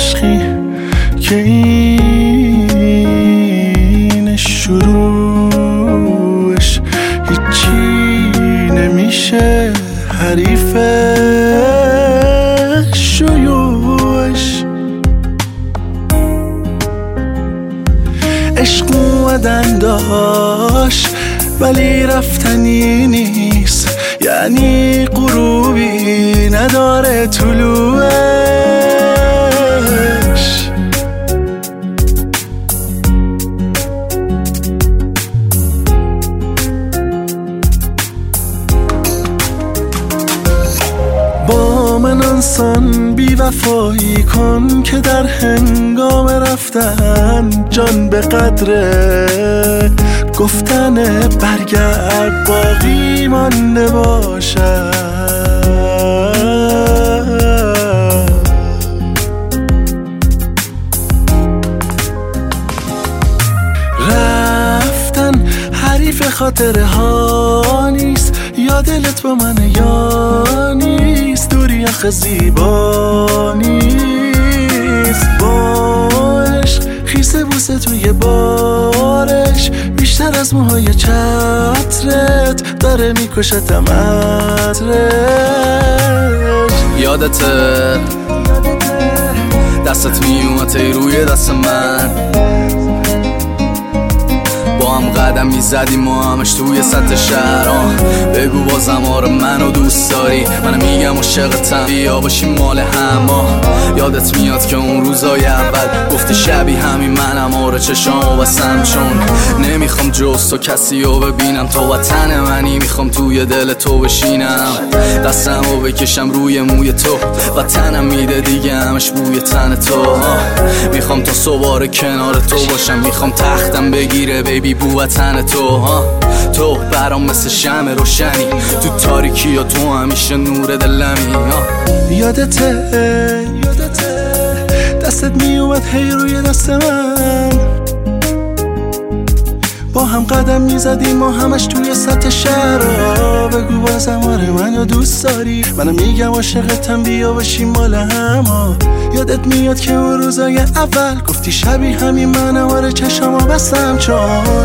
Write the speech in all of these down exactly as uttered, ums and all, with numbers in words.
عشقی که این شروعش هیچی نمیشه حریف شیوعش. عشق اومدن داشت ولی رفتنی نیست، یعنی غروبی نداره طلوعش. با من انسان بی وفایی کن که در هنگام رفتن جان به قدر گفتن برگرد باقی مانده باشد. رفتن حریف خاطره ها نیست، یا دلت با من یا نیست، دوری آخه زیبا نیست. با عشق خیسه بوسه توی بارش بیشتر از موهای چترت داره میکشتم عطرش. یادته دستت میومد روی دست من، با هم قدم میزدیم ما همش توی سطح شهر. بگو بازم آره منو دوست داری، من میگم عاشقتم بیا باشیم مال هم. یادت میاد که اون روزای اول گفتی شبیه همین منم، آره چشامو بستم چون نمیخوام جز تو کسی رو ببینم. تو وطن منی میخوام توی دل تو بشینم، دستمو بکشم روی موی تو، وطنم میده دیگه همش بوی تن تو. میخوام تا صبح کنار تو باشم، میخوام تختم بگیره بیبی بو وطن تو. تو برام مثل شمع روشنی تو تاریکی، یا تو همیشه نور دلمی. یادته یادته دستت میومد هی روی دست من، با هم قدم میزدیم ما همش توی سطح شهر. بگو بازم آره منو دوست داری، منو میگم عاشقتم بیا باشیم مال هم. یادت میاد که اون روزای اول گفتی شبیه همین منم، آره چشامو بستم چون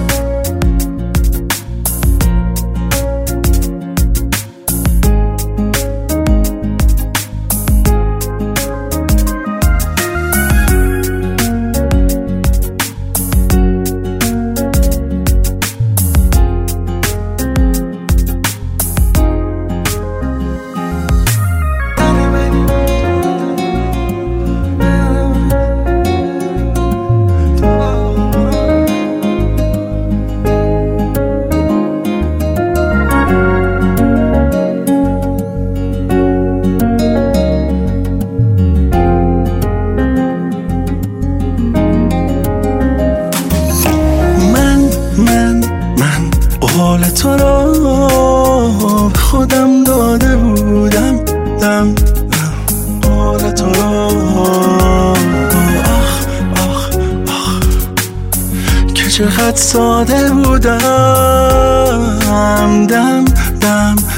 حال تو رو خودم داده بودم، دم حال تو رو آخ آخ آخ که چقدر ساده بودم، دم دم